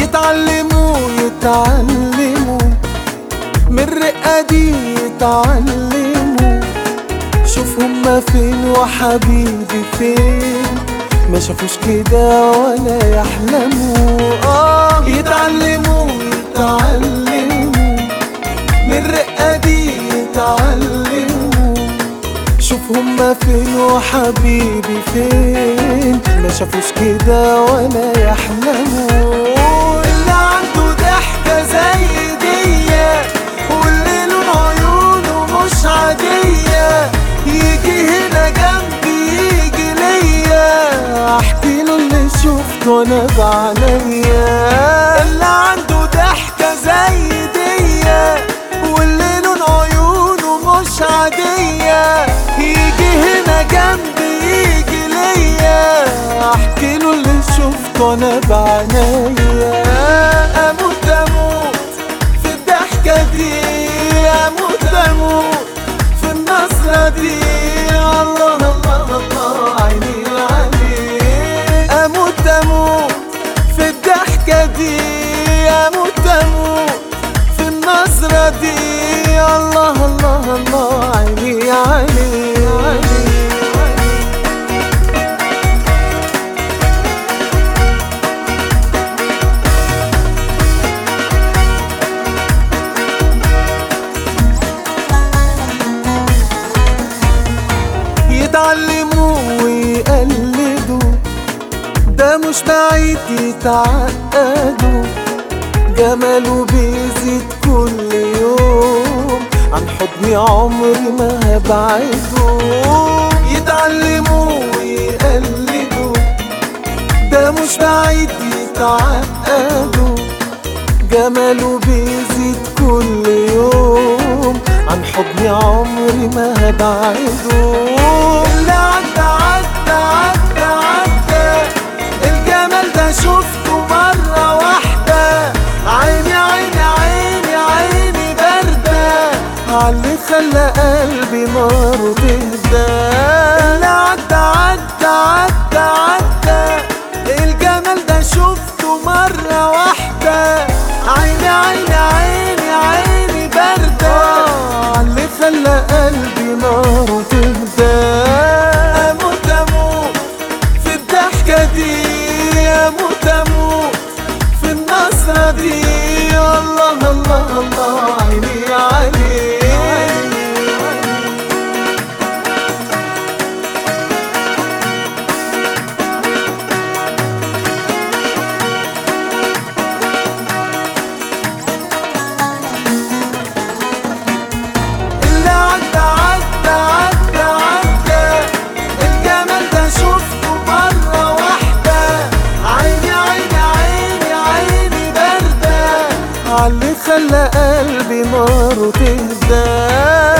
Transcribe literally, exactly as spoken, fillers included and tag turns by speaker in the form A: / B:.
A: يتعلموا يتعلموا من الرقة دي يتعلموا. شوف هما فين وحبيبي فين، ما شافوش كده ولا يحلموا. آه يتعلموا يتعلموا من الرقة دي يتعلموا. شوف هما فين وحبيبي فين، ما شافوش كده ولا يحلموا. اللي عنده ضحكة زي دية واللي لون عيونه مش عادية، يجي هنا جنبي يجي ليا، احكيله اللي شفته انا بعينيا. اللي عنده ضحكة زي دية واللي لون عيونه مش عادية، يجي هنا جنبي يجي ليا، احكيله اللي شفته انا بعينيا. اموت اموت في الضحكة دي، اموت اموت في النظرة دي، الله الله الله عيني عليك. اموت اموت في الضحكة دي، اموت اموت في النظرة دي، الله الله الله عيني عليك. يتعلموا ويقلدوا، ده مش بعيد يتعقدوا، جماله بيزيد كل يوم، عن حضني عمري ما هبعده. يتعلموا ويقلدوا، ده مش بعيد يتعقدوا، جماله بيزيد كل يوم، عن حضني عمري ما هبعده. اللي عدى عدى عدى عدى، الجمال ده شفته مرة واحدة، عيني عيني عيني عيني باردة عاللي خلى قلبي ناره تهدى. اللي عدى عدى عدى عدى، الجمال ده شفته مرة واحدة، عيني عيني عيني عيني باردة عاللي خلى قلبي ناره تهدى. اموت اموت في الضحكة دي، اموت اموت في النظرة دي، الله الله الله عيني عليك. عاللي خلى قلبي ناره تهدى.